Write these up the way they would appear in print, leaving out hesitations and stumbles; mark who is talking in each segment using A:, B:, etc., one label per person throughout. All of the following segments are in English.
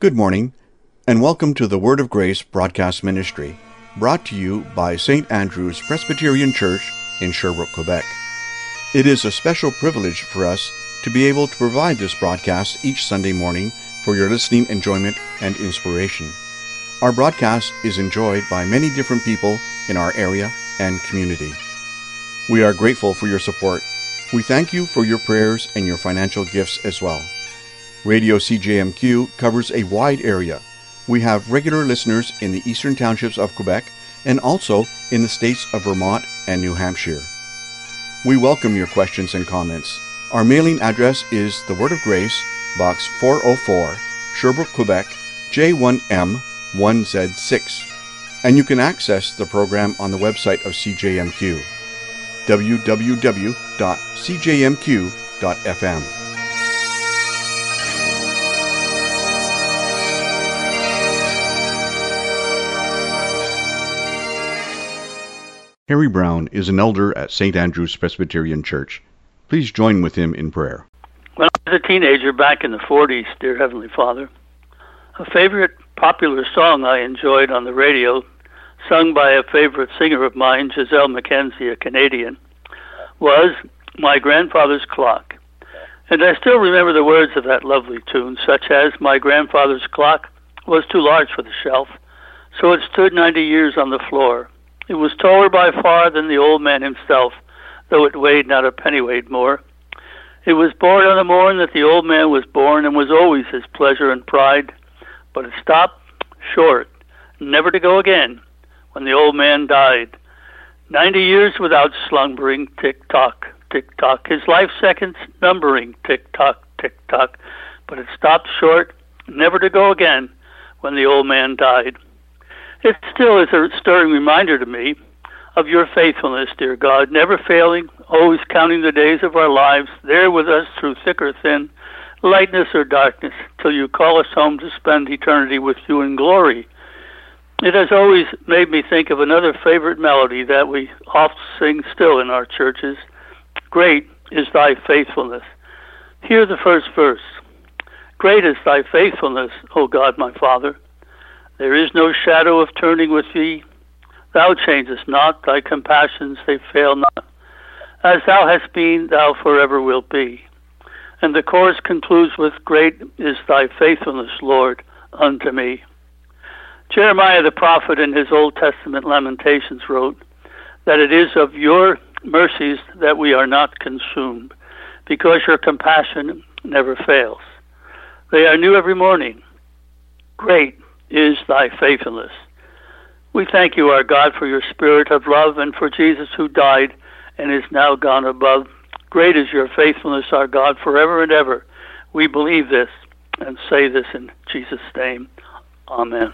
A: Good morning, and welcome to the Word of Grace broadcast ministry, brought to you by St. Andrew's Presbyterian Church in Sherbrooke, Quebec. It is a special privilege for us to be able to provide this broadcast each Sunday morning for your listening enjoyment and inspiration. Our broadcast is enjoyed by many different people in our area and community. We are grateful for your support. We thank you for your prayers and your financial gifts as well. Radio CJMQ covers a wide area. We have regular listeners in the eastern townships of Quebec and also in the states of Vermont and New Hampshire. We welcome your questions and comments. Our mailing address is The Word of Grace, Box 404, Sherbrooke, Quebec, J1M1Z6. And you can access the program on the website of CJMQ, www.cjmq.fm. Harry Brown is an elder at St. Andrew's Presbyterian Church. Please join with him in prayer.
B: When I was a teenager back in the 40s, dear Heavenly Father, a favorite popular song I enjoyed on the radio, sung by a favorite singer of mine, Giselle Mackenzie, a Canadian, was My Grandfather's Clock. And I still remember the words of that lovely tune, such as, my grandfather's clock was too large for the shelf, so it stood 90 years on the floor. It was taller by far than the old man himself, though it weighed not a pennyweight more. It was born on the morn that the old man was born, and was always his pleasure and pride. But it stopped short, never to go again, when the old man died. 90 years without slumbering, tick-tock, tick-tock, his life seconds numbering, tick-tock, tick-tock. But it stopped short, never to go again, when the old man died. It still is a stirring reminder to me of your faithfulness, dear God, never failing, always counting the days of our lives, there with us through thick or thin, lightness or darkness, till you call us home to spend eternity with you in glory. It has always made me think of another favorite melody that we oft sing still in our churches. Great is thy faithfulness. Hear the first verse. Great is thy faithfulness, O God my Father. There is no shadow of turning with thee. Thou changest not, thy compassions, they fail not. As thou hast been, thou forever wilt be. And the chorus concludes with, great is thy faithfulness, Lord, unto me. Jeremiah the prophet in his Old Testament Lamentations wrote that it is of your mercies that we are not consumed, because your compassion never fails. They are new every morning. Great is thy faithfulness. We thank you, our God, for your spirit of love and for Jesus who died and is now gone above. Great is your faithfulness, our God, forever and ever. We believe this and say this in Jesus' name. Amen.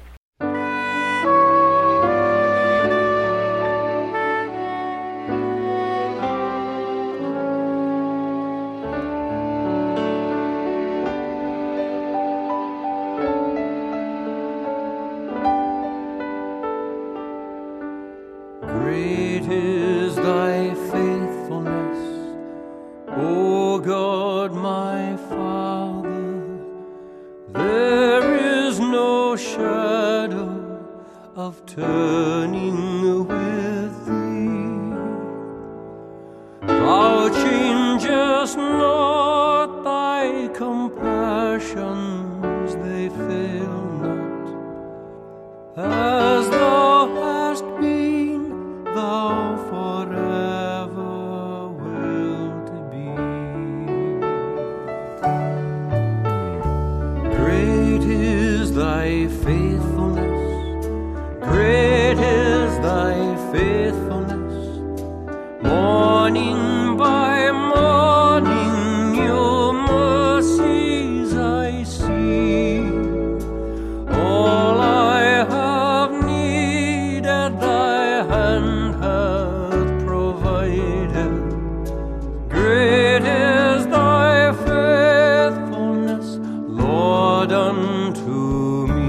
C: Great is thy faithfulness, O God my Father. There is no shadow of turning with thee. Thou changest not, thy compassions, they fail not. As thou hast been, thou forever wilt be. Great is thy faithfulness, great is thy faithfulness. Morning by morning your mercies I see. All I have needed thy hand hath provided. Great is thy faithfulness, Lord, unto me.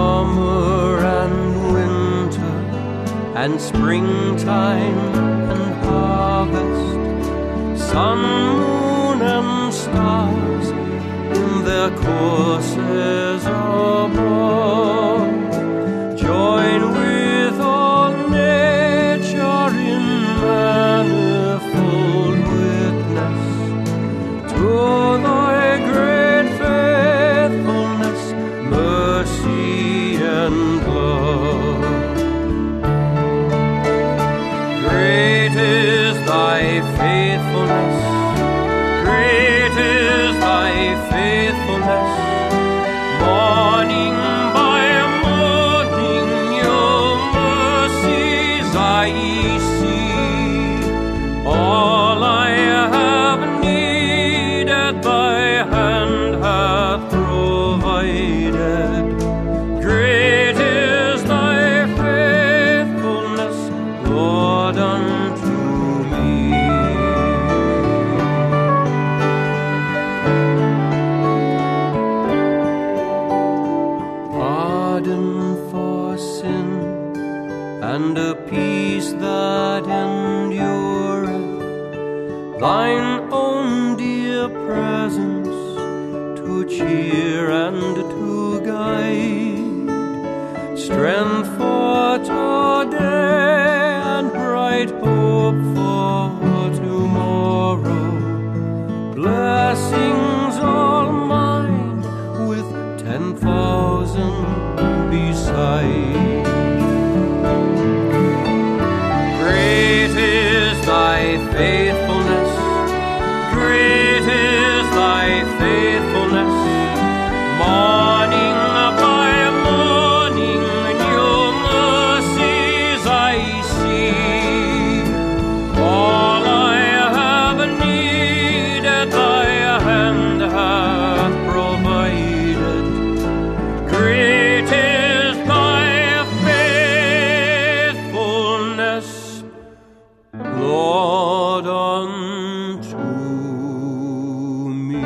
C: Summer and winter and springtime and sun, moon, and stars in their courses above. Join with all nature in manifold witness to thy great faithfulness, mercy, and love. Great is thy faithfulness, great is thy faithfulness. Morning by morning your mercies I see. All I have needed thy hand hath provided. Great is thy faithfulness, Lord, unto me. Pardon for sin and a peace that endureth, thine own dear presence to cheer and to guide, strength for today and bright hope for tomorrow, blessings all mine with 10,000 beside. Great is thy faithfulness, great is thy faithfulness. Morning by morning new mercies I see. All I have needed thy hand hath provided. Great is thy faithfulness, Lord, unto me.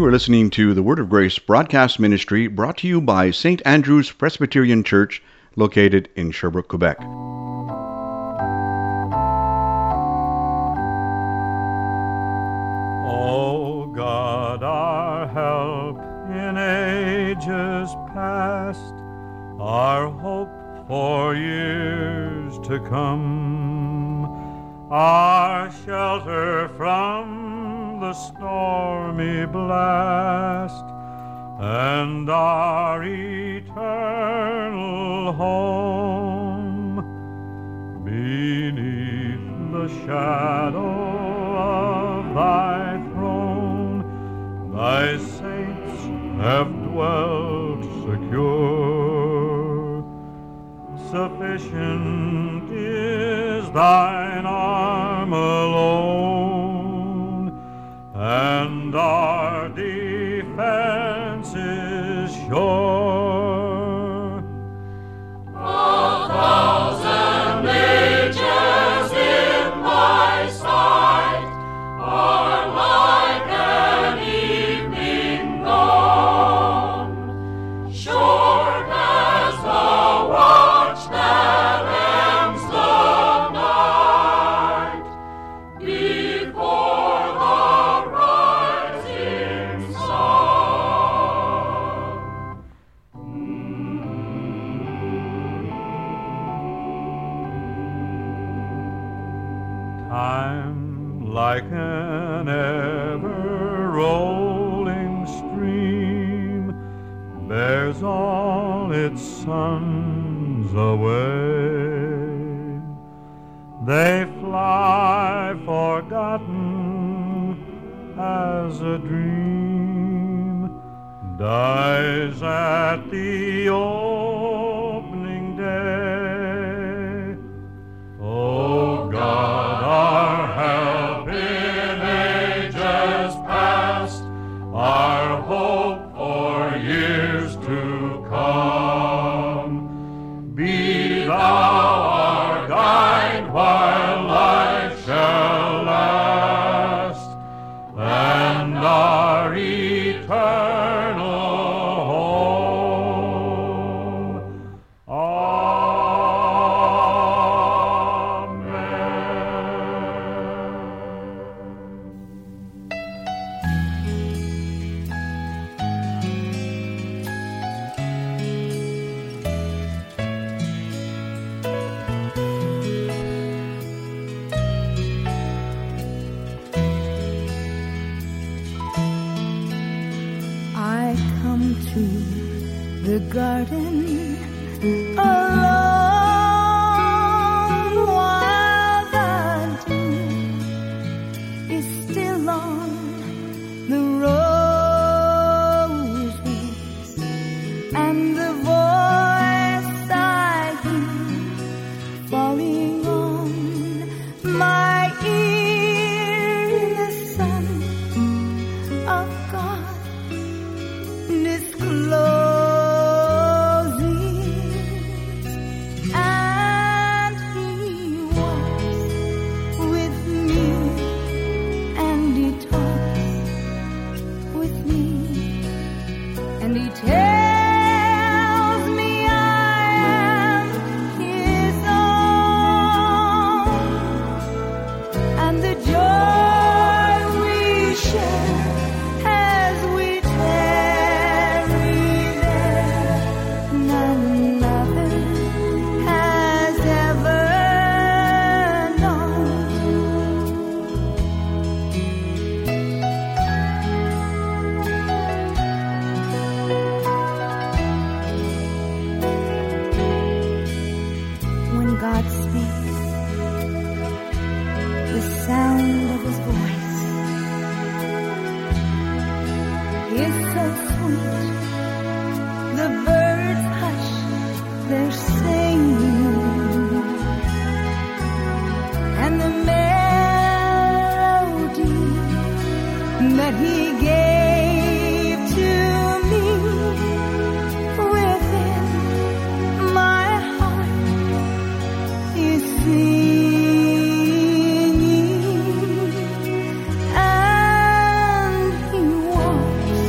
A: You are listening to the Word of Grace broadcast ministry brought to you by St. Andrew's Presbyterian Church, located in Sherbrooke, Quebec.
C: O God, our help in ages past, our hope for years to come, our shelter from the stormy blast, and our eternal home. Beneath the shadow of thy throne, thy saints have dwelt secure. Sufficient is thine arm alone, and our defense is sure. 1,000 ages in thy sight are like an evening dawn, short as the watch that ends the night before the rising sun. Time, like an ever-rolling stream, bears all its sons away. They fly forgotten as a dream dies at the opening day. O God, our help in ages past, our hope for years to come, be thou our guide while life shall last, and our eternal home.
D: I come to the garden alone while the dew is still on the roses, and the voice I hear falling on my ear, the Son of God discloses, and he walks with me, and he talks with me, and he tells me I am his own, and the joy we share as we tarry there, none other has ever known. When God speaks, the sound of his voice is so sweet, the birds hush their singing, and the melody that he gave to me within my heart is singing, and he walks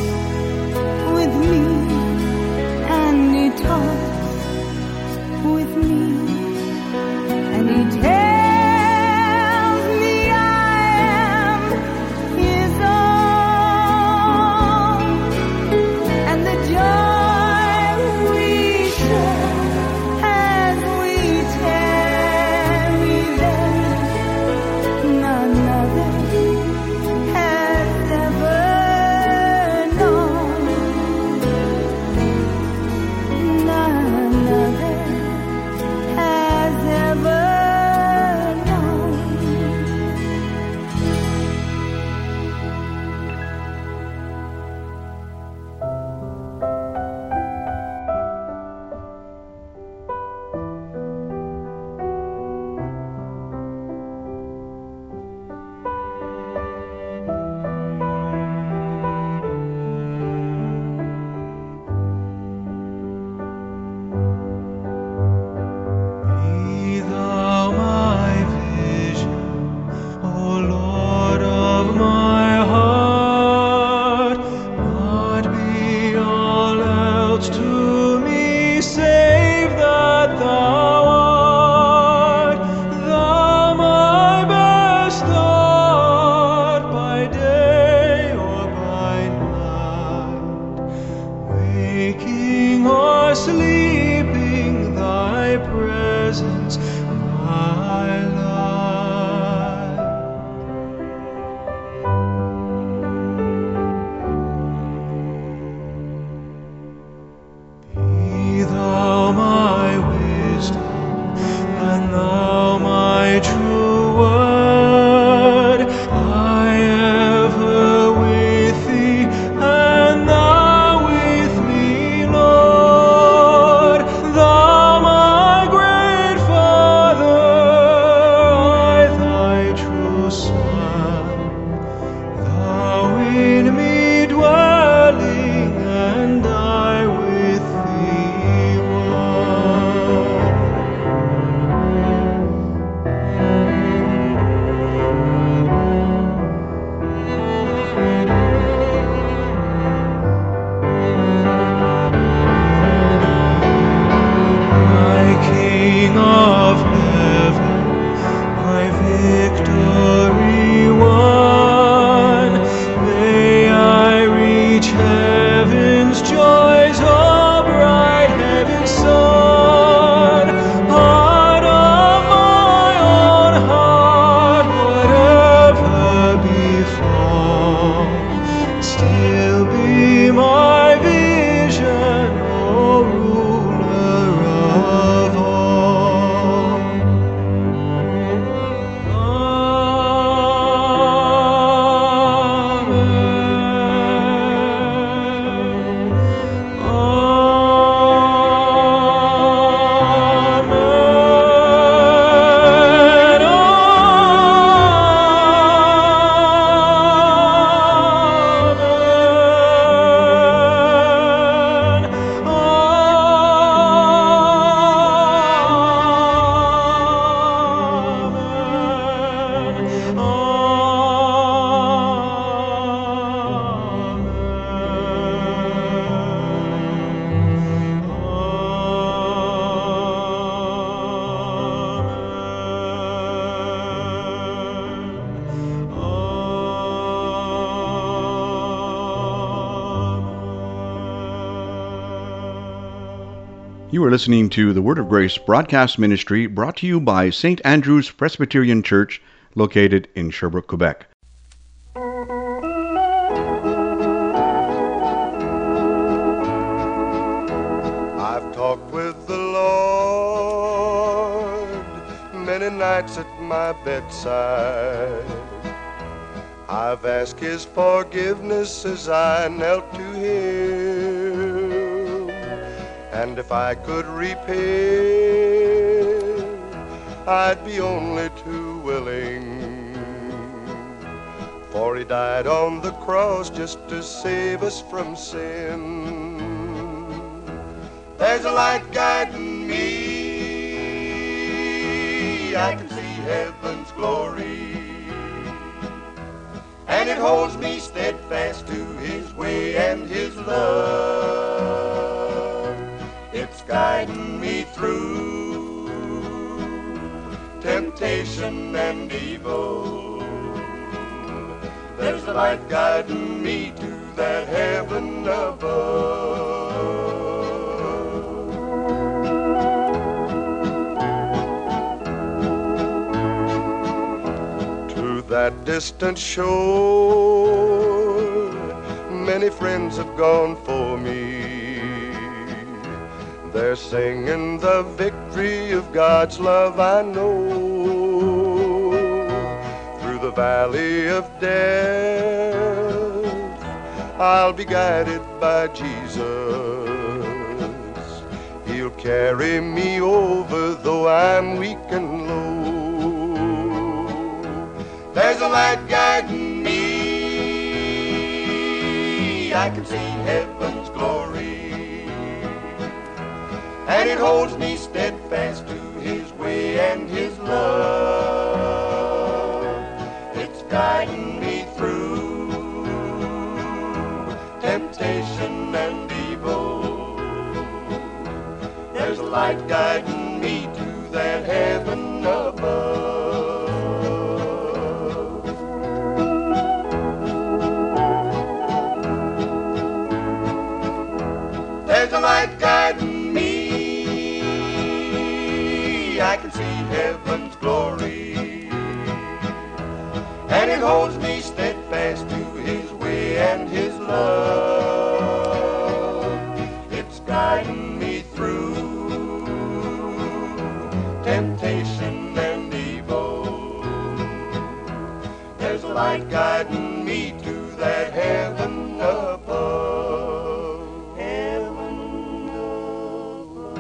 C: or sleeping, thy presence my life. Be thou my wisdom, and thou my true word. I ever with thee, and thou with me, Lord. Thou my great Father, I thy true Son. Thou in me dwelling, and I with thee one. My King of heaven, my victory won, may I reach heaven's joys, oh bright heaven's sun. Heart of my own heart, whatever befall, still be my vision, O ruler of all.
A: You are listening to the Word of Grace broadcast ministry brought to you by St. Andrew's Presbyterian Church, located in Sherbrooke, Quebec.
E: I've talked with the Lord many nights at my bedside. I've asked His forgiveness as I knelt to Him. And if I could repay, I'd be only too willing. For He died on the cross just to save us from sin. There's a light guiding me. I can see heaven's glory. And it holds me steadfast to His way and His love. It's guiding me through temptation and evil. There's the light guiding me to that heaven above. To that distant shore, many friends have gone for me. They're singing the victory of God's love, I know. Through the valley of death, I'll be guided by Jesus. He'll carry me over though I'm weak and low. There's a light guiding me. I can see heaven's glory. And it holds me steadfast to His way and His love. It's guiding me through temptation and evil. There's a light guiding me to that heaven above. There's a light guiding me. I can see heaven's glory. And it holds me steadfast to his way and his love. It's guiding me through temptation and evil. There's a light guiding me to that heaven above. Heaven above.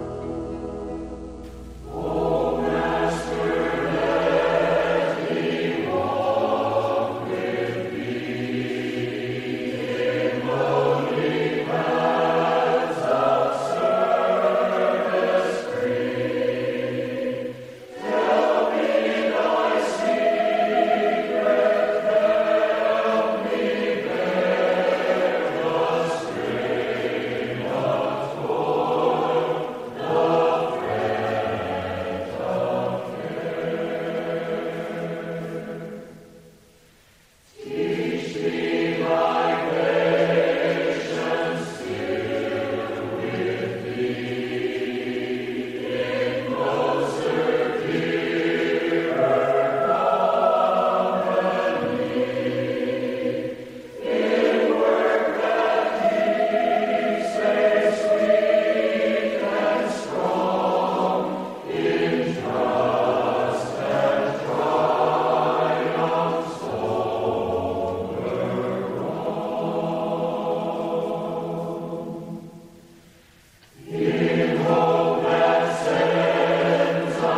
E: Oh, Master, let me walk with thee in lonely paths of service free. Tell me thy secret, help me bear the strain of toil, the fret of care. Teach me thy patience still with thee, in closer, dearer company, in work that keeps faith sweet and strong, in trust that triumphs over wrong, in hope that sends a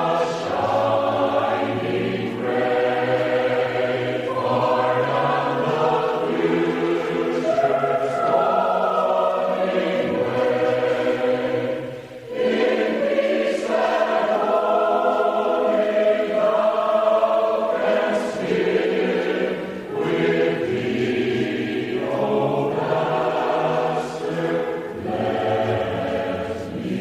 E: shining ray far down the future's dawning way, in peace that only thou canst give, with thee, O Master, let me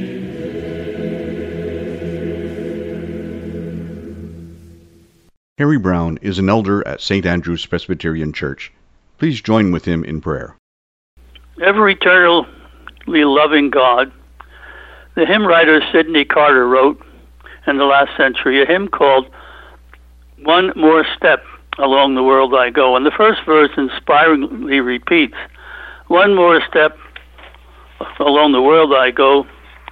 A: Harry Brown is an elder at St. Andrew's Presbyterian Church. Please join with him in prayer.
B: Ever eternally loving God, the hymn writer Sidney Carter wrote in the last century a hymn called One More Step Along the World I Go. And the first verse inspiringly repeats, one more step along the world I go,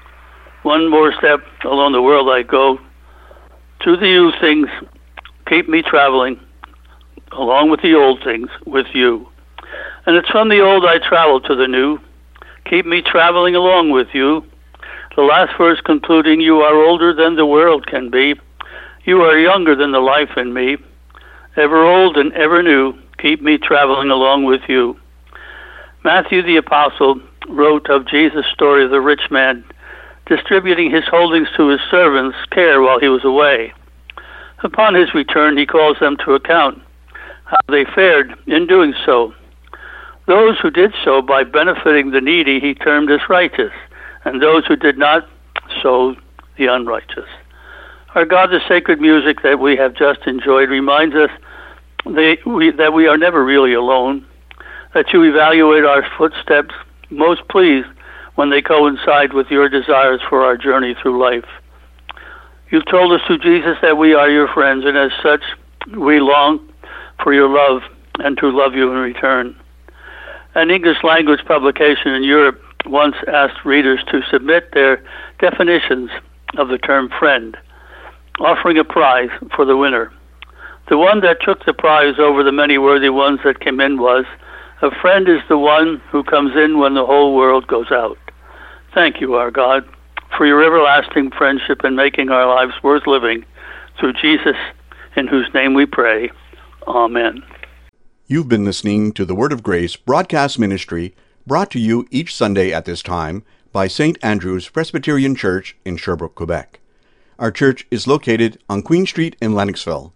B: one more step along the world I go. To the new things, keep me traveling along with the old things with you. And it's from the old I travel to the new. Keep me traveling along with you. The last verse concluding, you are older than the world can be. You are younger than the life in me. Ever old and ever new, keep me traveling along with you. Matthew the Apostle wrote of Jesus' story of the rich man distributing his holdings to his servants' care while he was away. Upon his return, he calls them to account how they fared in doing so. Those who did so by benefiting the needy he termed as righteous, and those who did not so the unrighteous. Our God, the sacred music that we have just enjoyed reminds us that we are never really alone, that you evaluate our footsteps most pleased when they coincide with your desires for our journey through life. You've told us through Jesus that we are your friends, and as such, we long for your love and to love you in return. An English language publication in Europe once asked readers to submit their definitions of the term friend, offering a prize for the winner. The one that took the prize over the many worthy ones that came in was, a friend is the one who comes in when the whole world goes out. Thank you, our God, for your everlasting friendship and making our lives worth living. Through Jesus, in whose name we pray. Amen.
A: You've been listening to the Word of Grace broadcast ministry, brought to you each Sunday at this time by St. Andrew's Presbyterian Church in Sherbrooke, Quebec. Our church is located on Queen Street in Lennoxville.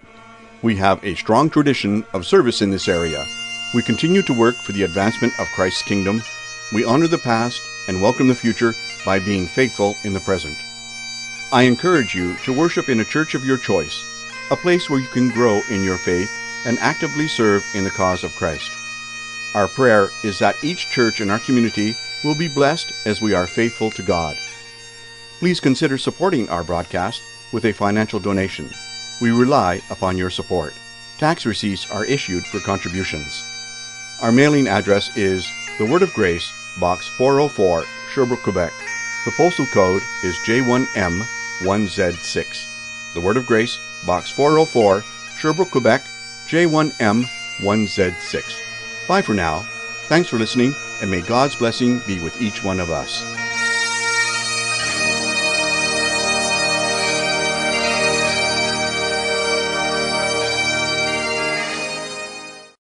A: We have a strong tradition of service in this area. We continue to work for the advancement of Christ's kingdom. We honor the past and welcome the future by being faithful in the present. I encourage you to worship in a church of your choice, a place where you can grow in your faith and actively serve in the cause of Christ. Our prayer is that each church in our community will be blessed as we are faithful to God. please consider supporting our broadcast with a financial donation. We rely upon your support. Tax receipts are issued for contributions. Our mailing address is The Word of Grace, Box 404, Sherbrooke, Quebec. The postal code is J1M1Z6. The Word of Grace, Box 404, Sherbrooke, Quebec, J1M1Z6. Bye for now. Thanks for listening, and may God's blessing be with each one of us.